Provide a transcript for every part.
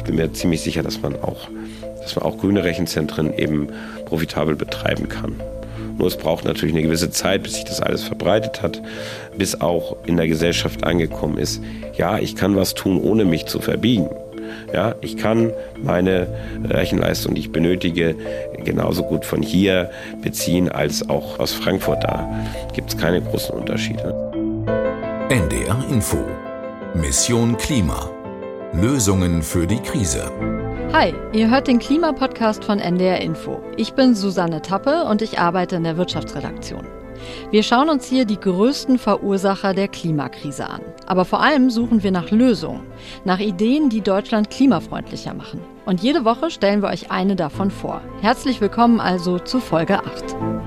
bin mir ziemlich sicher, dass man auch grüne Rechenzentren eben profitabel betreiben kann. Nur es braucht natürlich eine gewisse Zeit, bis sich das alles verbreitet hat, bis auch in der Gesellschaft angekommen ist. Ja, ich kann was tun, ohne mich zu verbiegen. Ja, ich kann meine Rechenleistung, die ich benötige, genauso gut von hier beziehen als auch aus Frankfurt. Da gibt es keine großen Unterschiede. NDR Info. Mission Klima. Lösungen für die Krise. Hi, ihr hört den Klimapodcast von NDR Info. Ich bin Susanne Tappe und ich arbeite in der Wirtschaftsredaktion. Wir schauen uns hier die größten Verursacher der Klimakrise an. Aber vor allem suchen wir nach Lösungen, nach Ideen, die Deutschland klimafreundlicher machen. Und jede Woche stellen wir euch eine davon vor. Herzlich willkommen also zu Folge 8.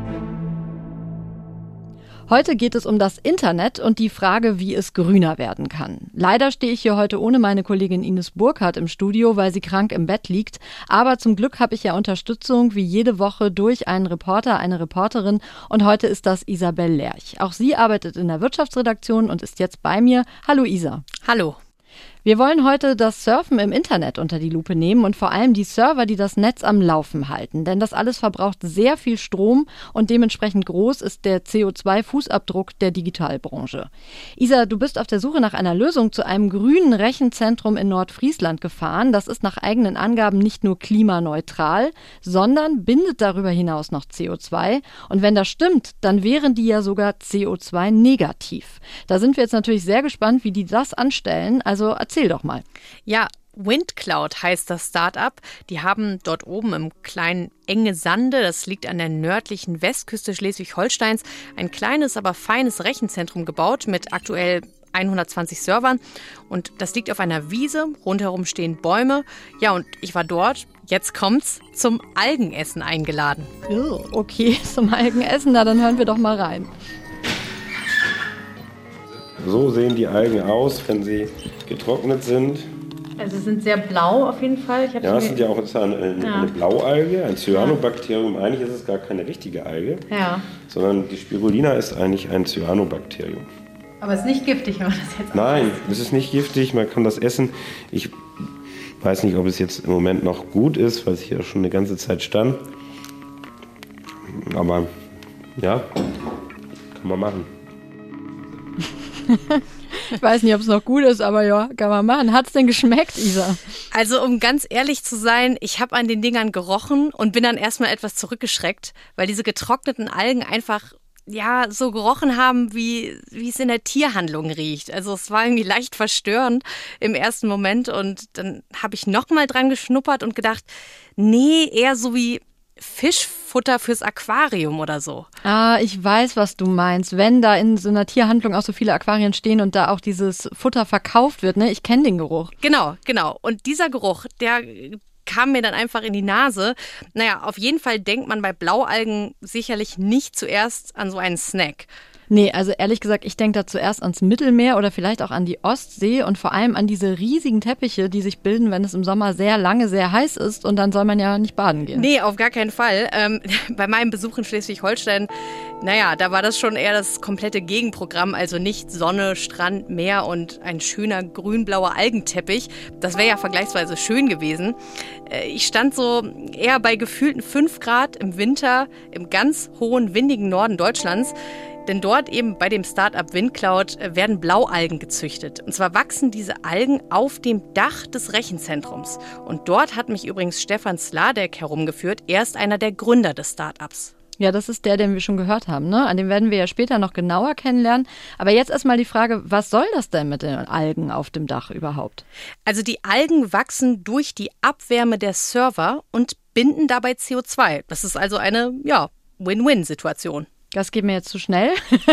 Heute geht es um das Internet und die Frage, wie es grüner werden kann. Leider stehe ich hier heute ohne meine Kollegin Ines Burkhardt im Studio, weil sie krank im Bett liegt. Aber zum Glück habe ich ja Unterstützung wie jede Woche durch einen Reporter, eine Reporterin. Und heute ist das Isabel Lerch. Auch sie arbeitet in der Wirtschaftsredaktion und ist jetzt bei mir. Hallo Isa. Hallo. Wir wollen heute das Surfen im Internet unter die Lupe nehmen und vor allem die Server, die das Netz am Laufen halten. Denn das alles verbraucht sehr viel Strom und dementsprechend groß ist der CO2-Fußabdruck der Digitalbranche. Isa, du bist auf der Suche nach einer Lösung zu einem grünen Rechenzentrum in Nordfriesland gefahren. Das ist nach eigenen Angaben nicht nur klimaneutral, sondern bindet darüber hinaus noch CO2. Und wenn das stimmt, dann wären die ja sogar CO2-negativ. Da sind wir jetzt natürlich sehr gespannt, wie die das anstellen. Also erzähl doch mal. Ja, Windcloud heißt das Start-up. Die haben dort oben im kleinen Engesande, das liegt an der nördlichen Westküste Schleswig-Holsteins, ein kleines, aber feines Rechenzentrum gebaut mit aktuell 120 Servern. Und das liegt auf einer Wiese, rundherum stehen Bäume. Ja, und ich war dort, jetzt kommt's, zum Algenessen eingeladen. Oh, okay, zum Algenessen, na dann hören wir doch mal rein. So sehen die Algen aus, wenn sie getrocknet sind. Also sie sind sehr blau auf jeden Fall. Das ist eine Blaualge, ein Cyanobakterium. Eigentlich ist es gar keine richtige Alge, sondern die Spirulina ist eigentlich ein Cyanobakterium. Aber es ist nicht giftig, wenn man das jetzt Nein, es ist nicht giftig, man kann das essen. Ich weiß nicht, ob es jetzt im Moment noch gut ist, weil es hier schon eine ganze Zeit stand. Aber ja, kann man machen. Ich weiß nicht, ob es noch gut ist, aber ja, kann man machen. Hat es denn geschmeckt, Isa? Also um ganz ehrlich zu sein, ich habe an den Dingern gerochen und bin dann erstmal etwas zurückgeschreckt, weil diese getrockneten Algen einfach so gerochen haben, wie es in der Tierhandlung riecht. Also es war irgendwie leicht verstörend im ersten Moment und dann habe ich nochmal dran geschnuppert und gedacht, nee, eher so wie Fischfutter fürs Aquarium oder so. Ah, ich weiß, was du meinst. Wenn da in so einer Tierhandlung auch so viele Aquarien stehen und da auch dieses Futter verkauft wird, ne? Ich kenne den Geruch. Genau. Und dieser Geruch, der kam mir dann einfach in die Nase. Naja, auf jeden Fall denkt man bei Blaualgen sicherlich nicht zuerst an so einen Snack. Nee, also ehrlich gesagt, ich denke da zuerst ans Mittelmeer oder vielleicht auch an die Ostsee und vor allem an diese riesigen Teppiche, die sich bilden, wenn es im Sommer sehr lange, sehr heiß ist und dann soll man ja nicht baden gehen. Nee, auf gar keinen Fall. Bei meinem Besuch in Schleswig-Holstein, da war das schon eher das komplette Gegenprogramm, also nicht Sonne, Strand, Meer und ein schöner grün-blauer Algenteppich. Das wäre ja vergleichsweise schön gewesen. Ich stand so eher bei gefühlten 5 Grad im Winter im ganz hohen, windigen Norden Deutschlands. Denn dort eben bei dem Start-up Windcloud werden Blaualgen gezüchtet. Und zwar wachsen diese Algen auf dem Dach des Rechenzentrums. Und dort hat mich übrigens Stefan Sladek herumgeführt. Er ist einer der Gründer des Start-ups. Ja, das ist der, den wir schon gehört haben, ne? An dem werden wir ja später noch genauer kennenlernen. Aber jetzt erstmal die Frage, was soll das denn mit den Algen auf dem Dach überhaupt? Also die Algen wachsen durch die Abwärme der Server und binden dabei CO2. Das ist also eine, Win-Win-Situation. Das geht mir jetzt zu schnell.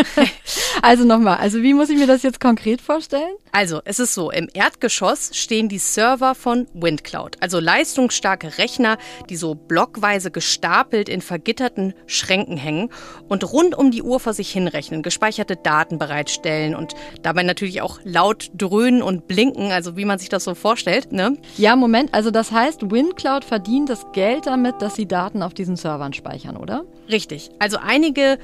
Also nochmal, wie muss ich mir das jetzt konkret vorstellen? Also, es ist so, im Erdgeschoss stehen die Server von Windcloud, also leistungsstarke Rechner, die so blockweise gestapelt in vergitterten Schränken hängen und rund um die Uhr vor sich hinrechnen, gespeicherte Daten bereitstellen und dabei natürlich auch laut dröhnen und blinken, also wie man sich das so vorstellt, ne? Ja, Moment, also das heißt, Windcloud verdient das Geld damit, dass sie Daten auf diesen Servern speichern, oder? Richtig, also einige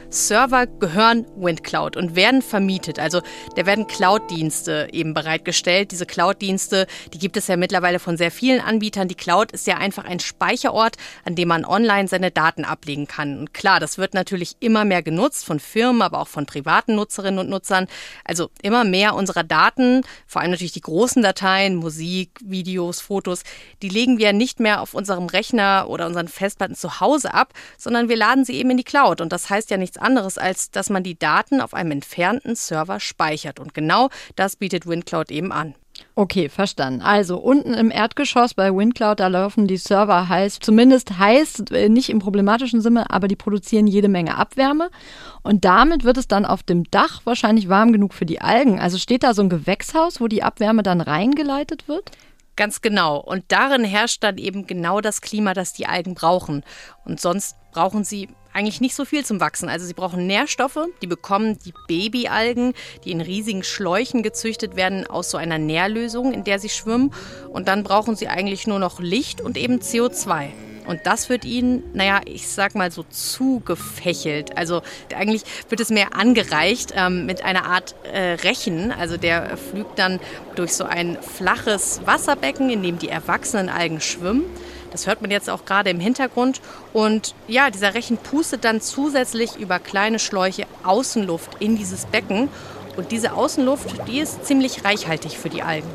Server gehören WindCloud und werden vermietet. Also da werden Cloud-Dienste eben bereitgestellt. Diese Cloud-Dienste, die gibt es ja mittlerweile von sehr vielen Anbietern. Die Cloud ist ja einfach ein Speicherort, an dem man online seine Daten ablegen kann. Und klar, das wird natürlich immer mehr genutzt von Firmen, aber auch von privaten Nutzerinnen und Nutzern. Also immer mehr unserer Daten, vor allem natürlich die großen Dateien, Musik, Videos, Fotos, die legen wir nicht mehr auf unserem Rechner oder unseren Festplatten zu Hause ab, sondern wir laden sie eben in die Cloud. Und das heißt ja nichts anderes, als dass man die Daten auf einem entfernten Server speichert. Und genau das bietet WindCloud eben an. Okay, verstanden. Also unten im Erdgeschoss bei WindCloud, da laufen die Server heiß, zumindest heiß, nicht im problematischen Sinne, aber die produzieren jede Menge Abwärme. Und damit wird es dann auf dem Dach wahrscheinlich warm genug für die Algen. Also steht da so ein Gewächshaus, wo die Abwärme dann reingeleitet wird? Ganz genau. Und darin herrscht dann eben genau das Klima, das die Algen brauchen. Und sonst brauchen sie eigentlich nicht so viel zum Wachsen. Also sie brauchen Nährstoffe, die bekommen die Babyalgen, die in riesigen Schläuchen gezüchtet werden, aus so einer Nährlösung, in der sie schwimmen. Und dann brauchen sie eigentlich nur noch Licht und eben CO2. Und das wird ihnen, ich sag mal so zugefächelt. Also eigentlich wird es mehr angereicht mit einer Art Rechen. Also der flügt dann durch so ein flaches Wasserbecken, in dem die erwachsenen Algen schwimmen. Das hört man jetzt auch gerade im Hintergrund. Und ja, dieser Rechen pustet dann zusätzlich über kleine Schläuche Außenluft in dieses Becken. Und diese Außenluft, die ist ziemlich reichhaltig für die Algen.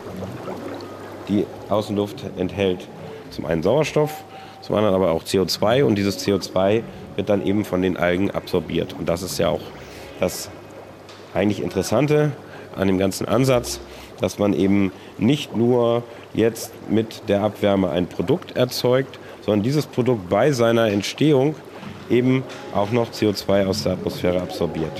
Die Außenluft enthält zum einen Sauerstoff, zum anderen aber auch CO2. Und dieses CO2 wird dann eben von den Algen absorbiert. Und das ist ja auch das eigentlich Interessante an dem ganzen Ansatz, dass man eben nicht nur jetzt mit der Abwärme ein Produkt erzeugt, sondern dieses Produkt bei seiner Entstehung eben auch noch CO2 aus der Atmosphäre absorbiert.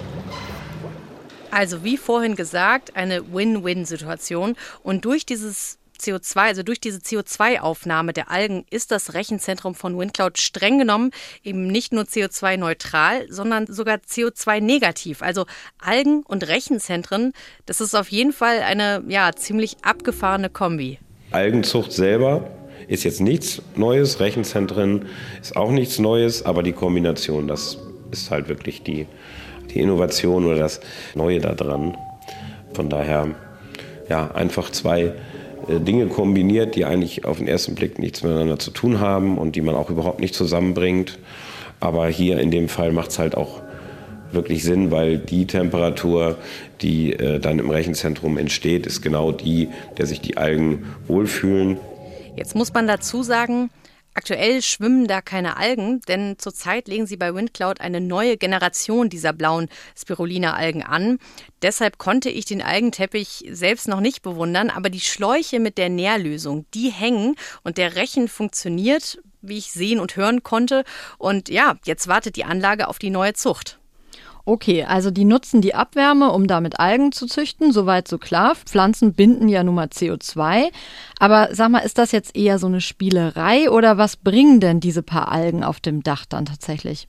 Also wie vorhin gesagt, eine Win-Win-Situation. Und durch dieses CO2, also durch diese CO2-Aufnahme der Algen, ist das Rechenzentrum von WindCloud streng genommen eben nicht nur CO2-neutral, sondern sogar CO2-negativ. Also Algen und Rechenzentren, das ist auf jeden Fall eine ziemlich abgefahrene Kombi. Algenzucht selber ist jetzt nichts Neues, Rechenzentren ist auch nichts Neues, aber die Kombination, das ist halt wirklich die Innovation oder das Neue daran. Von daher einfach zwei Dinge kombiniert, die eigentlich auf den ersten Blick nichts miteinander zu tun haben und die man auch überhaupt nicht zusammenbringt. Aber hier in dem Fall macht es halt auch wirklich Sinn, weil die Temperatur, die dann im Rechenzentrum entsteht, ist genau die, der sich die Algen wohlfühlen. Jetzt muss man dazu sagen, aktuell schwimmen da keine Algen, denn zurzeit legen sie bei WindCloud eine neue Generation dieser blauen Spirulina-Algen an. Deshalb konnte ich den Algenteppich selbst noch nicht bewundern, aber die Schläuche mit der Nährlösung, die hängen und der Rechen funktioniert, wie ich sehen und hören konnte. Und jetzt wartet die Anlage auf die neue Zucht. Okay, also die nutzen die Abwärme, um damit Algen zu züchten, soweit so klar. Pflanzen binden ja nun mal CO2. Aber sag mal, ist das jetzt eher so eine Spielerei oder was bringen denn diese paar Algen auf dem Dach dann tatsächlich?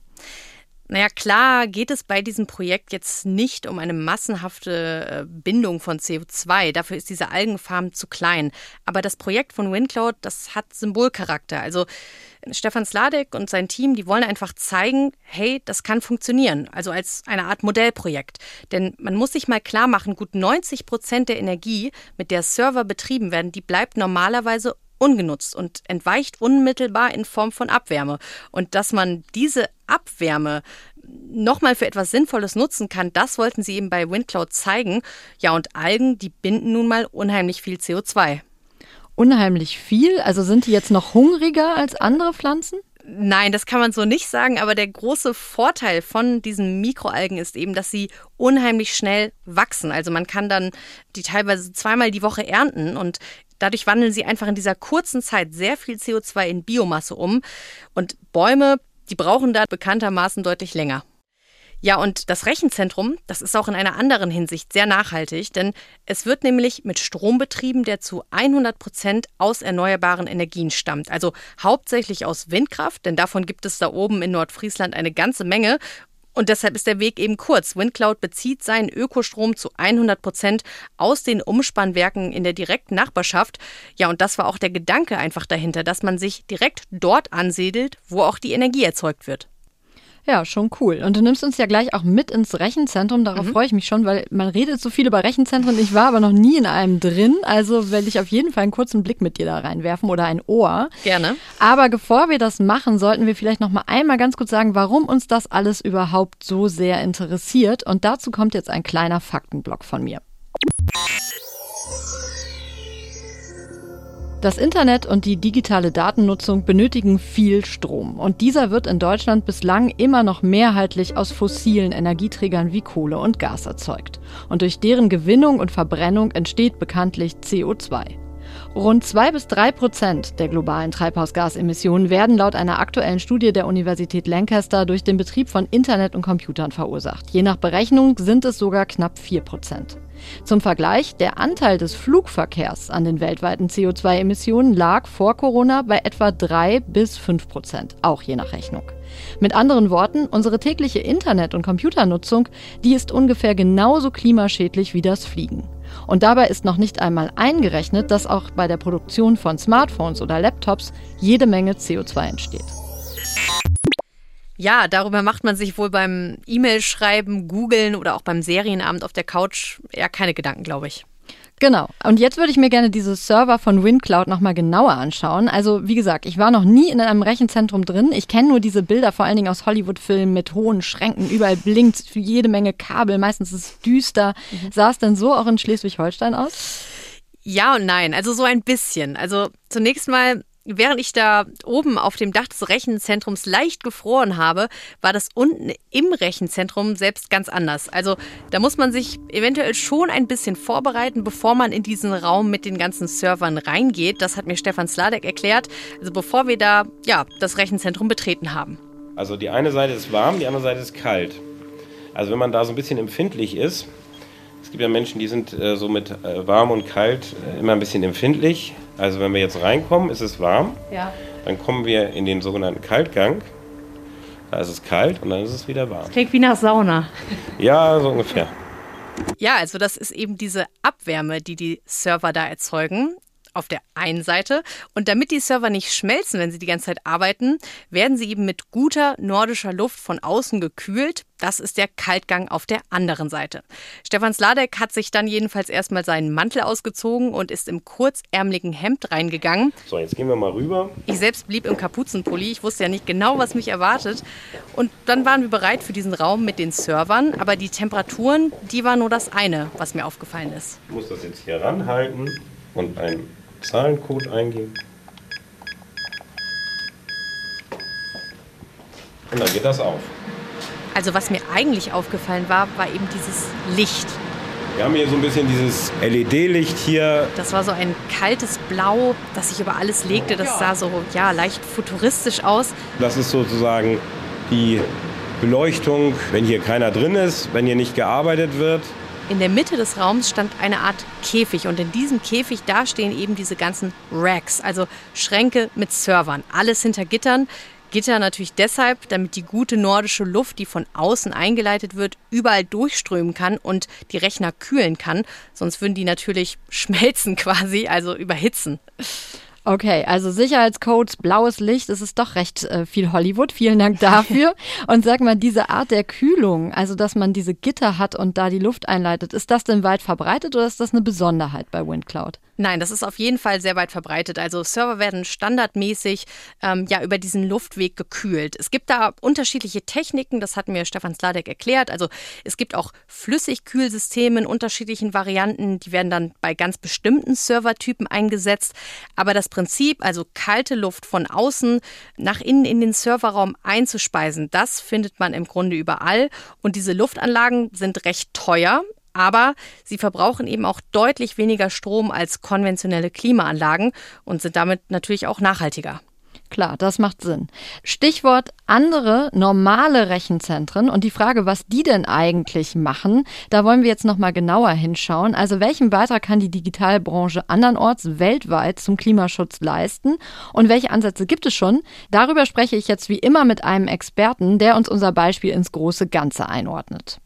Klar geht es bei diesem Projekt jetzt nicht um eine massenhafte Bindung von CO2. Dafür ist diese Algenfarm zu klein. Aber das Projekt von WindCloud, das hat Symbolcharakter. Also Stefan Sladek und sein Team, die wollen einfach zeigen, hey, das kann funktionieren. Also als eine Art Modellprojekt. Denn man muss sich mal klar machen, gut 90% der Energie, mit der Server betrieben werden, die bleibt normalerweise ungenutzt und entweicht unmittelbar in Form von Abwärme. Und dass man diese Abwärme nochmal für etwas Sinnvolles nutzen kann, das wollten sie eben bei WindCloud zeigen. Ja, und Algen, die binden nun mal unheimlich viel CO2. Unheimlich viel? Also sind die jetzt noch hungriger als andere Pflanzen? Nein, das kann man so nicht sagen, aber der große Vorteil von diesen Mikroalgen ist eben, dass sie unheimlich schnell wachsen. Also man kann dann die teilweise zweimal die Woche ernten und dadurch wandeln sie einfach in dieser kurzen Zeit sehr viel CO2 in Biomasse um. Und Bäume, die brauchen da bekanntermaßen deutlich länger. Ja, und das Rechenzentrum, das ist auch in einer anderen Hinsicht sehr nachhaltig, denn es wird nämlich mit Strom betrieben, der zu 100% aus erneuerbaren Energien stammt. Also hauptsächlich aus Windkraft, denn davon gibt es da oben in Nordfriesland eine ganze Menge. Und deshalb ist der Weg eben kurz. WindCloud bezieht seinen Ökostrom zu 100% aus den Umspannwerken in der direkten Nachbarschaft. Ja, und das war auch der Gedanke einfach dahinter, dass man sich direkt dort ansiedelt, wo auch die Energie erzeugt wird. Ja, schon cool. Und du nimmst uns ja gleich auch mit ins Rechenzentrum. Darauf freue ich mich schon, weil man redet so viel über Rechenzentren. Ich war aber noch nie in einem drin. Also werde ich auf jeden Fall einen kurzen Blick mit dir da reinwerfen oder ein Ohr. Gerne. Aber bevor wir das machen, sollten wir vielleicht noch mal einmal ganz kurz sagen, warum uns das alles überhaupt so sehr interessiert. Und dazu kommt jetzt ein kleiner Faktenblock von mir. Das Internet und die digitale Datennutzung benötigen viel Strom. Und dieser wird in Deutschland bislang immer noch mehrheitlich aus fossilen Energieträgern wie Kohle und Gas erzeugt. Und durch deren Gewinnung und Verbrennung entsteht bekanntlich CO2. Rund 2-3% der globalen Treibhausgasemissionen werden laut einer aktuellen Studie der Universität Lancaster durch den Betrieb von Internet und Computern verursacht. Je nach Berechnung sind es sogar knapp 4%. Zum Vergleich, der Anteil des Flugverkehrs an den weltweiten CO2-Emissionen lag vor Corona bei etwa 3-5%, auch je nach Rechnung. Mit anderen Worten, unsere tägliche Internet- und Computernutzung, die ist ungefähr genauso klimaschädlich wie das Fliegen. Und dabei ist noch nicht einmal eingerechnet, dass auch bei der Produktion von Smartphones oder Laptops jede Menge CO2 entsteht. Ja, darüber macht man sich wohl beim E-Mail-Schreiben, Googlen oder auch beim Serienabend auf der Couch eher keine Gedanken, glaube ich. Genau. Und jetzt würde ich mir gerne diese Server von WindCloud nochmal genauer anschauen. Also wie gesagt, ich war noch nie in einem Rechenzentrum drin. Ich kenne nur diese Bilder, vor allen Dingen aus Hollywood-Filmen mit hohen Schränken. Überall blinkt für jede Menge Kabel. Meistens ist es düster. Sah es denn so auch in Schleswig-Holstein aus? Ja und nein, also so ein bisschen. Also zunächst mal, während ich da oben auf dem Dach des Rechenzentrums leicht gefroren habe, war das unten im Rechenzentrum selbst ganz anders. Also da muss man sich eventuell schon ein bisschen vorbereiten, bevor man in diesen Raum mit den ganzen Servern reingeht. Das hat mir Stefan Sladek erklärt, also bevor wir da das Rechenzentrum betreten haben. Also die eine Seite ist warm, die andere Seite ist kalt. Also wenn man da so ein bisschen empfindlich ist, es gibt ja Menschen, die sind so mit warm und kalt immer ein bisschen empfindlich. Also wenn wir jetzt reinkommen, ist es warm. Ja. Dann kommen wir in den sogenannten Kaltgang. Da ist es kalt und dann ist es wieder warm. Klingt wie nach Sauna. Ja, so ungefähr. Ja, also das ist eben diese Abwärme, die die Server da erzeugen. Auf der einen Seite. Und damit die Server nicht schmelzen, wenn sie die ganze Zeit arbeiten, werden sie eben mit guter nordischer Luft von außen gekühlt. Das ist der Kaltgang auf der anderen Seite. Stefan Sladek hat sich dann jedenfalls erstmal seinen Mantel ausgezogen und ist im kurzärmeligen Hemd reingegangen. So, jetzt gehen wir mal rüber. Ich selbst blieb im Kapuzenpulli. Ich wusste ja nicht genau, was mich erwartet. Und dann waren wir bereit für diesen Raum mit den Servern. Aber die Temperaturen, die waren nur das eine, was mir aufgefallen ist. Ich muss das jetzt hier ranhalten und einen Zahlencode eingeben. Und dann geht das auf. Also was mir eigentlich aufgefallen war, war eben dieses Licht. Wir haben hier so ein bisschen dieses LED-Licht hier. Das war so ein kaltes Blau, das sich über alles legte. Das sah so leicht futuristisch aus. Das ist sozusagen die Beleuchtung, wenn hier keiner drin ist, wenn hier nicht gearbeitet wird. In der Mitte des Raums stand eine Art Käfig und in diesem Käfig, da stehen eben diese ganzen Racks, also Schränke mit Servern. Alles hinter Gittern. Gitter natürlich deshalb, damit die gute nordische Luft, die von außen eingeleitet wird, überall durchströmen kann und die Rechner kühlen kann. Sonst würden die natürlich schmelzen quasi, also überhitzen. Okay, also Sicherheitscodes, blaues Licht, es ist doch recht viel Hollywood. Vielen Dank dafür. Und sag mal, diese Art der Kühlung, also dass man diese Gitter hat und da die Luft einleitet, ist das denn weit verbreitet oder ist das eine Besonderheit bei WindCloud? Nein, das ist auf jeden Fall sehr weit verbreitet. Also Server werden standardmäßig über diesen Luftweg gekühlt. Es gibt da unterschiedliche Techniken, das hat mir Stefan Sladek erklärt. Also es gibt auch Flüssigkühlsysteme in unterschiedlichen Varianten. Die werden dann bei ganz bestimmten Servertypen eingesetzt. Aber das Prinzip, also kalte Luft von außen nach innen in den Serverraum einzuspeisen, das findet man im Grunde überall. Und diese Luftanlagen sind recht teuer. Aber sie verbrauchen eben auch deutlich weniger Strom als konventionelle Klimaanlagen und sind damit natürlich auch nachhaltiger. Klar, das macht Sinn. Stichwort andere normale Rechenzentren und die Frage, was die denn eigentlich machen, da wollen wir jetzt nochmal genauer hinschauen. Also welchen Beitrag kann die Digitalbranche andernorts weltweit zum Klimaschutz leisten und welche Ansätze gibt es schon? Darüber spreche ich jetzt wie immer mit einem Experten, der uns unser Beispiel ins große Ganze einordnet.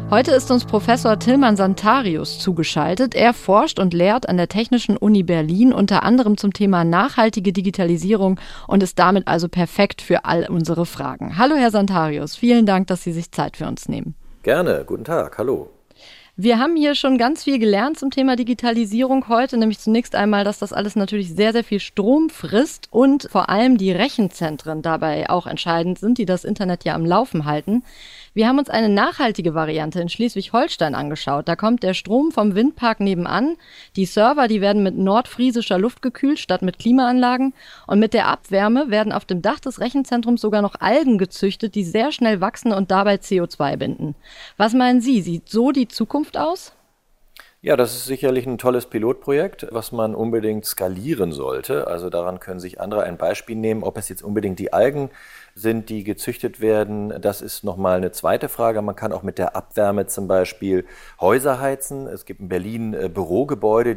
Heute ist uns Professor Tilman Santarius zugeschaltet. Er forscht und lehrt an der Technischen Uni Berlin, unter anderem zum Thema nachhaltige Digitalisierung und ist damit also perfekt für all unsere Fragen. Hallo Herr Santarius, vielen Dank, dass Sie sich Zeit für uns nehmen. Gerne, guten Tag, hallo. Wir haben hier schon ganz viel gelernt zum Thema Digitalisierung heute, nämlich zunächst einmal, dass das alles natürlich sehr, sehr viel Strom frisst und vor allem die Rechenzentren dabei auch entscheidend sind, die das Internet ja am Laufen halten. Wir haben uns eine nachhaltige Variante in Schleswig-Holstein angeschaut. Da kommt der Strom vom Windpark nebenan. Die Server, die werden mit nordfriesischer Luft gekühlt statt mit Klimaanlagen. Und mit der Abwärme werden auf dem Dach des Rechenzentrums sogar noch Algen gezüchtet, die sehr schnell wachsen und dabei CO2 binden. Was meinen Sie, sieht so die Zukunft aus? Ja, das ist sicherlich ein tolles Pilotprojekt, was man unbedingt skalieren sollte. Also daran können sich andere ein Beispiel nehmen. Ob es jetzt unbedingt die Algen sind, die gezüchtet werden, das ist nochmal eine zweite Frage. Man kann auch mit der Abwärme zum Beispiel Häuser heizen. Es gibt in Berlin Bürogebäude,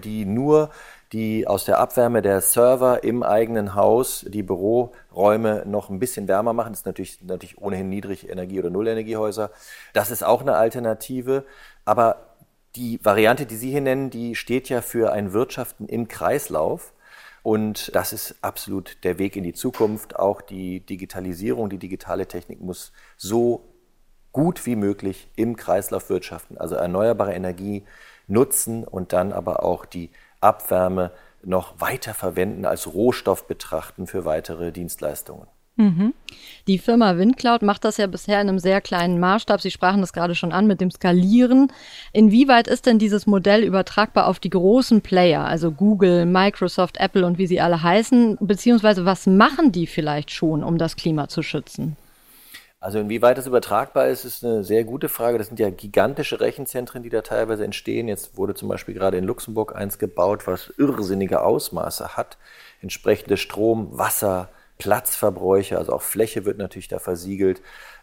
die aus der Abwärme der Server im eigenen Haus die Büroräume noch ein bisschen wärmer machen. Das ist natürlich ohnehin Niedrigenergie- oder Nullenergiehäuser. Das ist auch eine Alternative. Aber die Variante, die Sie hier nennen, die steht ja für ein Wirtschaften im Kreislauf. Und das ist absolut der Weg in die Zukunft. Auch die Digitalisierung, die digitale Technik muss so gut wie möglich im Kreislauf wirtschaften, also erneuerbare Energie nutzen und dann aber auch die Abwärme noch weiter verwenden, als Rohstoff betrachten für weitere Dienstleistungen. Mhm. Die Firma Windcloud macht das ja bisher in einem sehr kleinen Maßstab. Sie sprachen das gerade schon an mit dem Skalieren. Inwieweit ist denn dieses Modell übertragbar auf die großen Player, also Google, Microsoft, Apple und wie sie alle heißen? Beziehungsweise was machen die vielleicht schon, um das Klima zu schützen? Also inwieweit das übertragbar ist, ist eine sehr gute Frage. Das sind ja gigantische Rechenzentren, die da teilweise entstehen. Jetzt wurde zum Beispiel gerade in Luxemburg eins gebaut, was irrsinnige Ausmaße hat. Entsprechende Strom, Wasser, Platzverbräuche, also auch Fläche wird natürlich da versiegelt.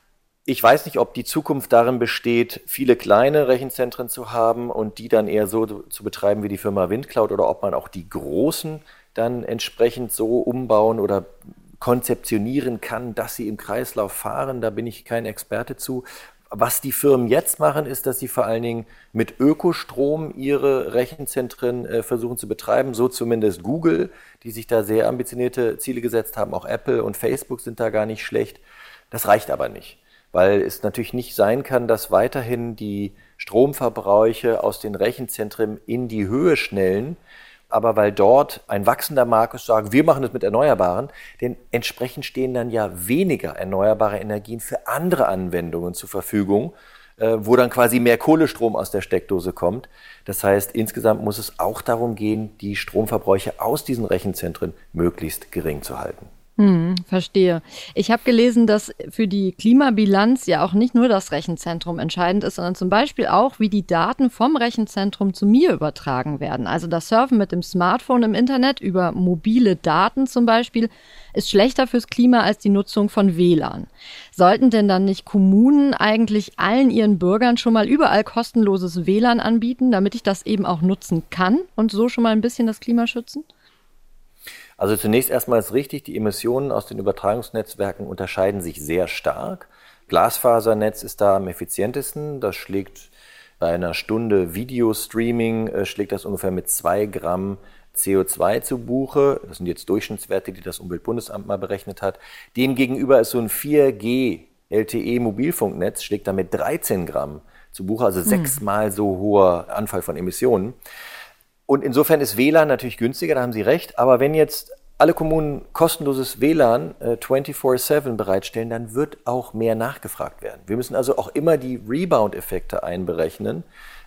Ich weiß nicht, ob die Zukunft darin besteht, viele kleine Rechenzentren zu haben und die dann eher so zu betreiben wie die Firma Windcloud oder ob man auch die großen dann entsprechend so umbauen oder konzeptionieren kann, dass sie im Kreislauf fahren. Da bin ich kein Experte zu. Was die Firmen jetzt machen, ist, dass sie vor allen Dingen mit Ökostrom ihre Rechenzentren versuchen zu betreiben. So zumindest Google, die sich da sehr ambitionierte Ziele gesetzt haben. Auch Apple und Facebook sind da gar nicht schlecht. Das reicht aber nicht, weil es natürlich nicht sein kann, dass weiterhin die Stromverbräuche aus den Rechenzentren in die Höhe schnellen. Aber weil dort ein wachsender Markt ist, sagen, wir machen das mit Erneuerbaren, denn entsprechend stehen dann ja weniger erneuerbare Energien für andere Anwendungen zur Verfügung, wo dann quasi mehr Kohlestrom aus der Steckdose kommt. Das heißt, insgesamt muss es auch darum gehen, die Stromverbräuche aus diesen Rechenzentren möglichst gering zu halten. Verstehe. Ich habe gelesen, dass für die Klimabilanz ja auch nicht nur das Rechenzentrum entscheidend ist, sondern zum Beispiel auch, wie die Daten vom Rechenzentrum zu mir übertragen werden. Also das Surfen mit dem Smartphone im Internet über mobile Daten zum Beispiel ist schlechter fürs Klima als die Nutzung von WLAN. Sollten denn dann nicht Kommunen eigentlich allen ihren Bürgern schon mal überall kostenloses WLAN anbieten, damit ich das eben auch nutzen kann und so schon mal ein bisschen das Klima schützen? Also zunächst erstmal ist richtig, die Emissionen aus den Übertragungsnetzwerken unterscheiden sich sehr stark. Glasfasernetz ist da am effizientesten. Das schlägt bei einer Stunde Videostreaming, schlägt das ungefähr mit 2 Gramm CO2 zu Buche. Das sind jetzt Durchschnittswerte, die das Umweltbundesamt mal berechnet hat. Demgegenüber ist so ein 4G LTE-Mobilfunknetz, schlägt damit 13 Gramm zu Buche, also 6-mal so hoher Anfall von Emissionen. Und insofern ist WLAN natürlich günstiger, da haben Sie recht. Aber wenn jetzt alle Kommunen kostenloses WLAN 24/7 bereitstellen, dann wird auch mehr nachgefragt werden. Wir müssen also auch immer die Rebound-Effekte einberechnen.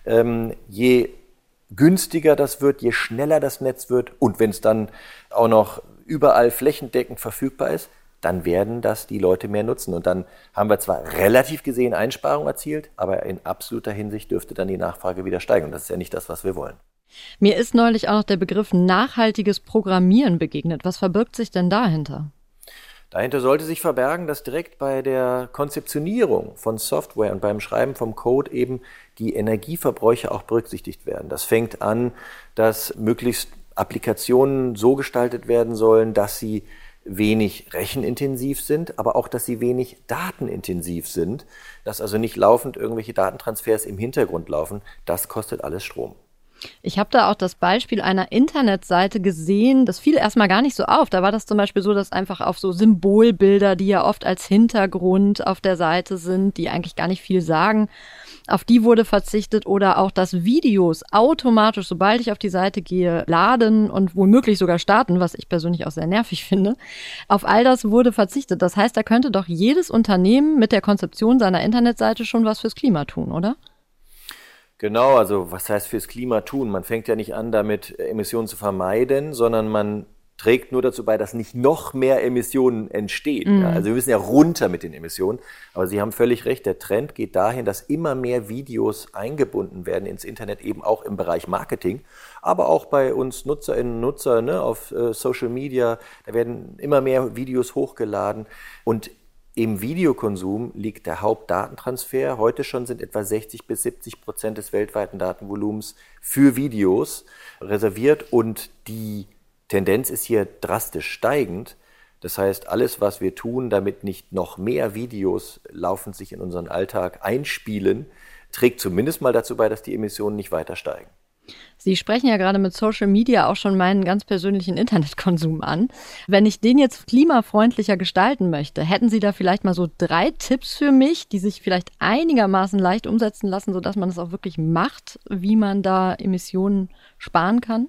Je günstiger das wird, je schneller das Netz wird und wenn es dann auch noch überall flächendeckend verfügbar ist, dann werden das die Leute mehr nutzen. Und dann haben wir zwar relativ gesehen Einsparungen erzielt, aber in absoluter Hinsicht dürfte dann die Nachfrage wieder steigen. Und das ist ja nicht das, was wir wollen. Mir ist neulich auch noch der Begriff nachhaltiges Programmieren begegnet. Was verbirgt sich denn dahinter? Dahinter sollte sich verbergen, dass direkt bei der Konzeptionierung von Software und beim Schreiben vom Code eben die Energieverbräuche auch berücksichtigt werden. Das fängt an, dass möglichst Applikationen so gestaltet werden sollen, dass sie wenig rechenintensiv sind, aber auch, dass sie wenig datenintensiv sind, dass also nicht laufend irgendwelche Datentransfers im Hintergrund laufen. Das kostet alles Strom. Ich habe da auch das Beispiel einer Internetseite gesehen, das fiel erstmal gar nicht so auf. Da war das zum Beispiel so, dass einfach auf so Symbolbilder, die ja oft als Hintergrund auf der Seite sind, die eigentlich gar nicht viel sagen, auf die wurde verzichtet, oder auch, dass Videos automatisch, sobald ich auf die Seite gehe, laden und womöglich sogar starten, was ich persönlich auch sehr nervig finde. Auf all das wurde verzichtet. Das heißt, da könnte doch jedes Unternehmen mit der Konzeption seiner Internetseite schon was fürs Klima tun, oder? Genau, also was heißt fürs Klima tun? Man fängt ja nicht an, damit Emissionen zu vermeiden, sondern man trägt nur dazu bei, dass nicht noch mehr Emissionen entstehen. Ja, also wir müssen ja runter mit den Emissionen. Aber Sie haben völlig recht, der Trend geht dahin, dass immer mehr Videos eingebunden werden ins Internet, eben auch im Bereich Marketing, aber auch bei uns Nutzerinnen und Nutzern, ne, auf Social Media. Da werden immer mehr Videos hochgeladen und im Videokonsum liegt der Hauptdatentransfer. Heute schon sind etwa 60-70% des weltweiten Datenvolumens für Videos reserviert und die Tendenz ist hier drastisch steigend. Das heißt, alles, was wir tun, damit nicht noch mehr Videos laufend sich in unseren Alltag einspielen, trägt zumindest mal dazu bei, dass die Emissionen nicht weiter steigen. Sie sprechen ja gerade mit Social Media auch schon meinen ganz persönlichen Internetkonsum an. Wenn ich den jetzt klimafreundlicher gestalten möchte, hätten Sie da vielleicht mal so 3 Tipps für mich, die sich vielleicht einigermaßen leicht umsetzen lassen, sodass man es auch wirklich macht, wie man da Emissionen sparen kann?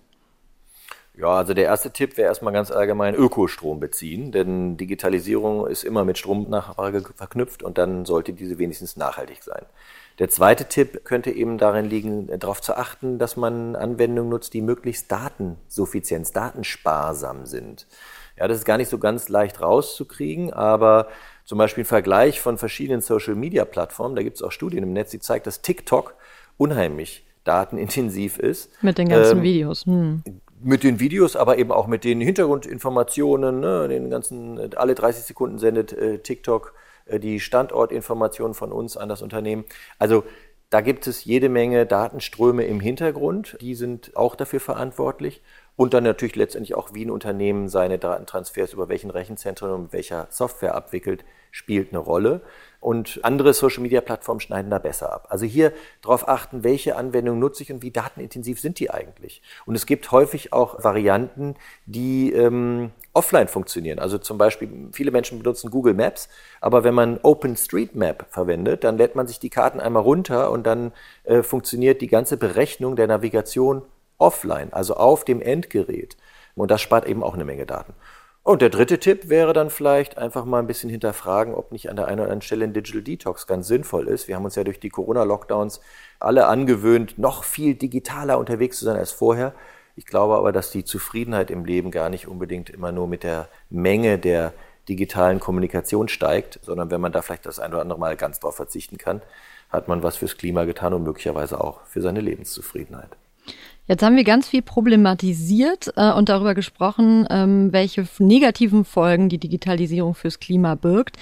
Ja, also der erste Tipp wäre erstmal ganz allgemein Ökostrom beziehen, denn Digitalisierung ist immer mit Stromnachfrage verknüpft und dann sollte diese wenigstens nachhaltig sein. Der zweite Tipp könnte eben darin liegen, darauf zu achten, dass man Anwendungen nutzt, die möglichst datensuffizienz, datensparsam sind. Ja, das ist gar nicht so ganz leicht rauszukriegen, aber zum Beispiel ein Vergleich von verschiedenen Social-Media-Plattformen, da gibt es auch Studien im Netz, die zeigen, dass TikTok unheimlich datenintensiv ist. Mit den ganzen Videos. Mit den Videos, aber eben auch mit den Hintergrundinformationen, ne, den ganzen, alle 30 Sekunden sendet TikTok die Standortinformationen von uns an das Unternehmen. Also da gibt es jede Menge Datenströme im Hintergrund, die sind auch dafür verantwortlich. Und dann natürlich letztendlich auch, wie ein Unternehmen seine Datentransfers über welchen Rechenzentren und mit welcher Software abwickelt, spielt eine Rolle. Und andere Social-Media-Plattformen schneiden da besser ab. Also hier darauf achten, welche Anwendungen nutze ich und wie datenintensiv sind die eigentlich. Und es gibt häufig auch Varianten, die offline funktionieren. Also zum Beispiel, viele Menschen benutzen Google Maps, aber wenn man OpenStreetMap verwendet, dann lädt man sich die Karten einmal runter und dann funktioniert die ganze Berechnung der Navigation offline, also auf dem Endgerät. Und das spart eben auch eine Menge Daten. Und der dritte Tipp wäre dann vielleicht einfach mal ein bisschen hinterfragen, ob nicht an der einen oder anderen Stelle ein Digital Detox ganz sinnvoll ist. Wir haben uns ja durch die Corona-Lockdowns alle angewöhnt, noch viel digitaler unterwegs zu sein als vorher. Ich glaube aber, dass die Zufriedenheit im Leben gar nicht unbedingt immer nur mit der Menge der digitalen Kommunikation steigt, sondern wenn man da vielleicht das ein oder andere Mal ganz drauf verzichten kann, hat man was fürs Klima getan und möglicherweise auch für seine Lebenszufriedenheit. Jetzt haben wir ganz viel problematisiert und darüber gesprochen, welche negativen Folgen die Digitalisierung fürs Klima birgt.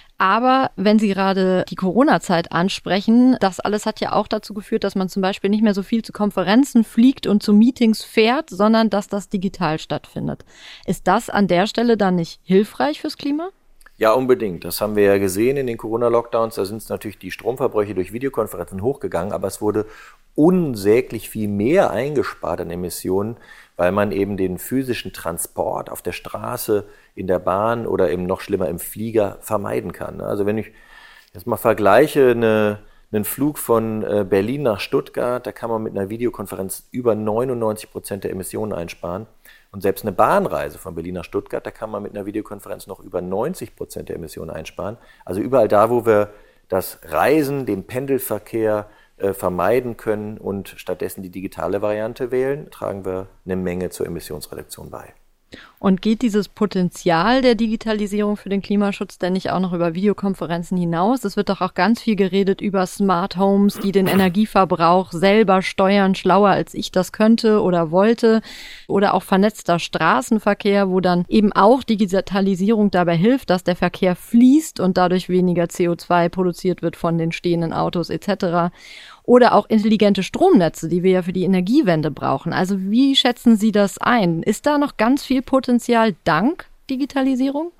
Aber wenn Sie gerade die Corona-Zeit ansprechen, das alles hat ja auch dazu geführt, dass man zum Beispiel nicht mehr so viel zu Konferenzen fliegt und zu Meetings fährt, sondern dass das digital stattfindet. Ist das an der Stelle dann nicht hilfreich fürs Klima? Ja, unbedingt. Das haben wir ja gesehen in den Corona-Lockdowns. Da sind natürlich die Stromverbräuche durch Videokonferenzen hochgegangen, aber es wurde unsäglich viel mehr eingespart an Emissionen, weil man eben den physischen Transport auf der Straße, in der Bahn oder eben noch schlimmer im Flieger vermeiden kann. Also wenn ich jetzt mal vergleiche, einen Flug von Berlin nach Stuttgart, da kann man mit einer Videokonferenz über 99% der Emissionen einsparen. Und selbst eine Bahnreise von Berlin nach Stuttgart, da kann man mit einer Videokonferenz noch über 90% der Emissionen einsparen. Also überall da, wo wir das Reisen, den Pendelverkehr vermeiden können und stattdessen die digitale Variante wählen, tragen wir eine Menge zur Emissionsreduktion bei. Und geht dieses Potenzial der Digitalisierung für den Klimaschutz denn nicht auch noch über Videokonferenzen hinaus? Es wird doch auch ganz viel geredet über Smart Homes, die den Energieverbrauch selber steuern, schlauer als ich das könnte oder wollte. Oder auch vernetzter Straßenverkehr, wo dann eben auch Digitalisierung dabei hilft, dass der Verkehr fließt und dadurch weniger CO2 produziert wird von den stehenden Autos etc. Oder auch intelligente Stromnetze, die wir ja für die Energiewende brauchen. Also wie schätzen Sie das ein? Ist da noch ganz viel Potenzial dank Digitalisierung?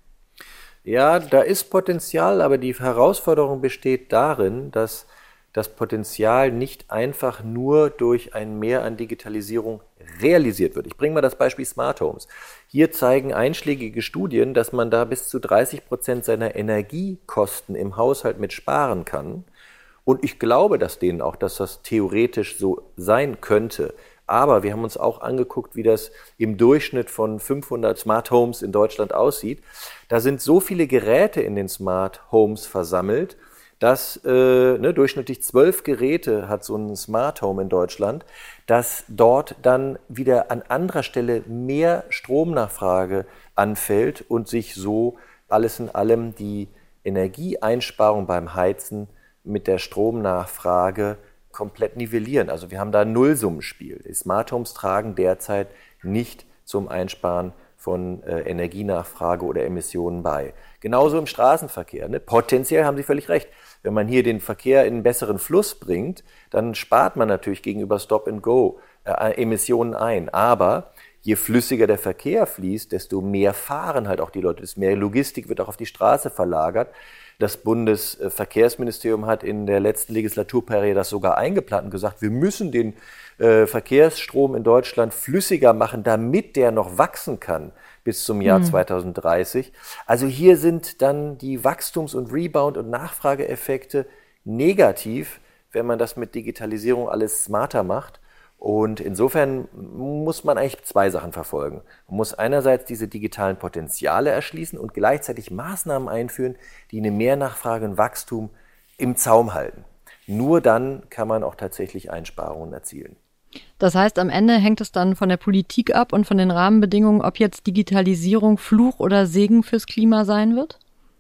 Ja, da ist Potenzial, aber die Herausforderung besteht darin, dass das Potenzial nicht einfach nur durch ein Mehr an Digitalisierung realisiert wird. Ich bringe mal das Beispiel Smart Homes. Hier zeigen einschlägige Studien, dass man da bis zu 30% seiner Energiekosten im Haushalt mit sparen kann. Und ich glaube dass das theoretisch so sein könnte. Aber wir haben uns auch angeguckt, wie das im Durchschnitt von 500 Smart Homes in Deutschland aussieht. Da sind so viele Geräte in den Smart Homes versammelt, dass durchschnittlich 12 Geräte hat so ein Smart Home in Deutschland, dass dort dann wieder an anderer Stelle mehr Stromnachfrage anfällt und sich so alles in allem die Energieeinsparung beim Heizen mit der Stromnachfrage komplett nivellieren. Also wir haben da ein Nullsummenspiel. Die Smart Homes tragen derzeit nicht zum Einsparen von Energienachfrage oder Emissionen bei. Genauso im Straßenverkehr. Potenziell haben Sie völlig recht. Wenn man hier den Verkehr in einen besseren Fluss bringt, dann spart man natürlich gegenüber Stop-and-Go Emissionen ein. Aber je flüssiger der Verkehr fließt, desto mehr fahren halt auch die Leute. Desto mehr Logistik wird auch auf die Straße verlagert. Das Bundesverkehrsministerium hat in der letzten Legislaturperiode das sogar eingeplant und gesagt, wir müssen den Verkehrsstrom in Deutschland flüssiger machen, damit der noch wachsen kann bis zum Jahr 2030. Also hier sind dann die Wachstums- und Rebound- und Nachfrageeffekte negativ, wenn man das mit Digitalisierung alles smarter macht. Und insofern muss man eigentlich zwei Sachen verfolgen. Man muss einerseits diese digitalen Potenziale erschließen und gleichzeitig Maßnahmen einführen, die eine Mehernachfrage und Wachstum im Zaum halten. Nur dann kann man auch tatsächlich Einsparungen erzielen. Das heißt, am Ende hängt es dann von der Politik ab und von den Rahmenbedingungen, ob jetzt Digitalisierung Fluch oder Segen fürs Klima sein wird?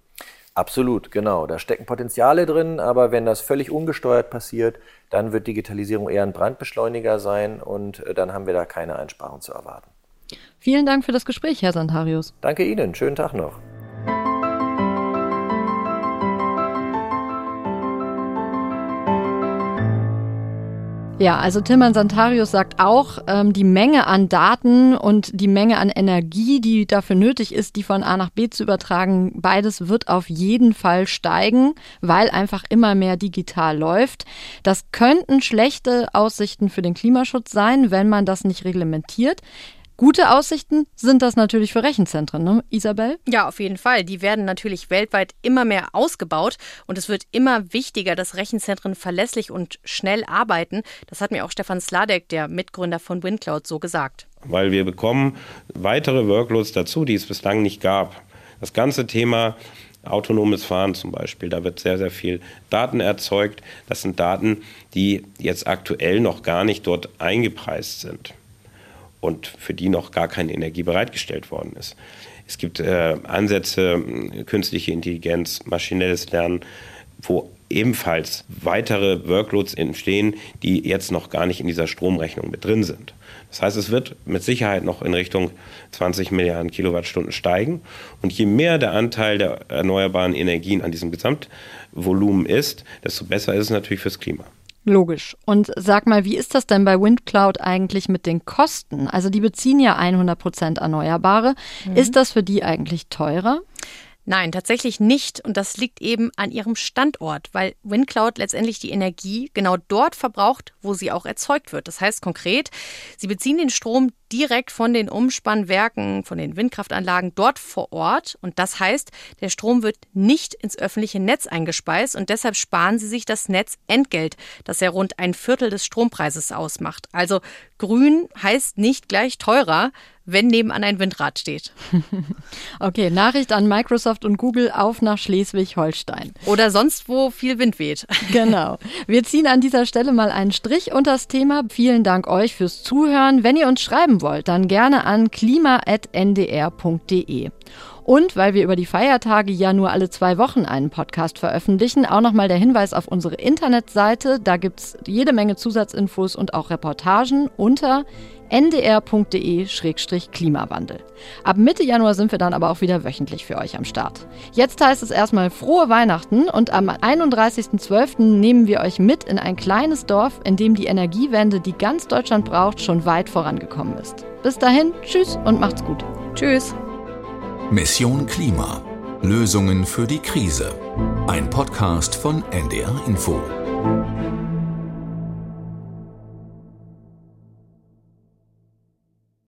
Absolut, genau. Da stecken Potenziale drin, aber wenn das völlig ungesteuert passiert, dann wird Digitalisierung eher ein Brandbeschleuniger sein und dann haben wir da keine Einsparung zu erwarten. Vielen Dank für das Gespräch, Herr Santarius. Danke Ihnen, schönen Tag noch. Ja, also Tilman Santarius sagt auch, die Menge an Daten und die Menge an Energie, die dafür nötig ist, die von A nach B zu übertragen, beides wird auf jeden Fall steigen, weil einfach immer mehr digital läuft. Das könnten schlechte Aussichten für den Klimaschutz sein, wenn man das nicht reglementiert. Gute Aussichten sind das natürlich für Rechenzentren, ne, Isabel? Ja, auf jeden Fall. Die werden natürlich weltweit immer mehr ausgebaut und es wird immer wichtiger, dass Rechenzentren verlässlich und schnell arbeiten. Das hat mir auch Stefan Sladek, der Mitgründer von WindCloud, so gesagt. Weil wir bekommen weitere Workloads dazu, die es bislang nicht gab. Das ganze Thema autonomes Fahren zum Beispiel, da wird sehr, sehr viel Daten erzeugt. Das sind Daten, die jetzt aktuell noch gar nicht dort eingepreist sind und für die noch gar keine Energie bereitgestellt worden ist. Es gibt Ansätze, künstliche Intelligenz, maschinelles Lernen, wo ebenfalls weitere Workloads entstehen, die jetzt noch gar nicht in dieser Stromrechnung mit drin sind. Das heißt, es wird mit Sicherheit noch in Richtung 20 Milliarden Kilowattstunden steigen. Und je mehr der Anteil der erneuerbaren Energien an diesem Gesamtvolumen ist, desto besser ist es natürlich fürs Klima. Logisch. Und sag mal, wie ist das denn bei WindCloud eigentlich mit den Kosten? Also die beziehen ja 100% Erneuerbare. Ist das für die eigentlich teurer? Nein, tatsächlich nicht. Und das liegt eben an ihrem Standort, weil WindCloud letztendlich die Energie genau dort verbraucht, wo sie auch erzeugt wird. Das heißt konkret, sie beziehen den Strom direkt von den Umspannwerken, von den Windkraftanlagen dort vor Ort. Und das heißt, der Strom wird nicht ins öffentliche Netz eingespeist und deshalb sparen sie sich das Netzentgelt, das ja rund 1/4 des Strompreises ausmacht. Also grün heißt nicht gleich teurer, wenn nebenan ein Windrad steht. Okay, Nachricht an Microsoft und Google, auf nach Schleswig-Holstein. Oder sonst, wo viel Wind weht. Genau. Wir ziehen an dieser Stelle mal einen Strich unter das Thema. Vielen Dank euch fürs Zuhören. Wenn ihr uns schreiben wollt, dann gerne an klima@ndr.de. Und weil wir über die Feiertage ja nur alle 2 Wochen einen Podcast veröffentlichen, auch nochmal der Hinweis auf unsere Internetseite. Da gibt's jede Menge Zusatzinfos und auch Reportagen unter ndr.de/Klimawandel. Ab Mitte Januar sind wir dann aber auch wieder wöchentlich für euch am Start. Jetzt heißt es erstmal frohe Weihnachten und am 31.12. nehmen wir euch mit in ein kleines Dorf, in dem die Energiewende, die ganz Deutschland braucht, schon weit vorangekommen ist. Bis dahin, tschüss und macht's gut. Tschüss. Mission Klima. Lösungen für die Krise. Ein Podcast von NDR Info.